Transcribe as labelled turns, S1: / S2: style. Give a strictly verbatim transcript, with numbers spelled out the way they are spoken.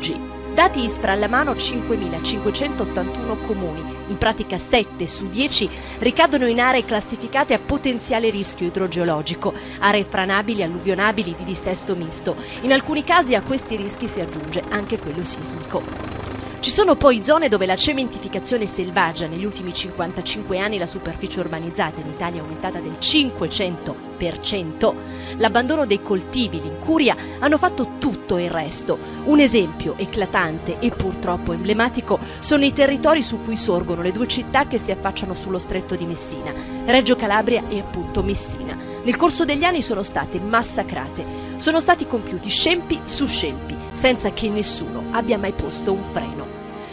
S1: rifugi. Dati ISPRA alla mano, cinquemilacinquecentottantuno comuni, in pratica sette su dieci, ricadono in aree classificate a potenziale rischio idrogeologico, aree franabili, alluvionabili, di dissesto misto. In alcuni casi a questi rischi si aggiunge anche quello sismico. Ci sono poi zone dove la cementificazione selvaggia, negli ultimi cinquantacinque anni la superficie urbanizzata in Italia è aumentata del cinquecento per cento, l'abbandono dei coltivi, l'incuria hanno fatto tutto il resto. Un esempio eclatante e purtroppo emblematico sono i territori su cui sorgono le due città che si affacciano sullo stretto di Messina, Reggio Calabria e appunto Messina. Nel corso degli anni sono state massacrate, sono stati compiuti scempi su scempi, senza che nessuno abbia mai posto un freno.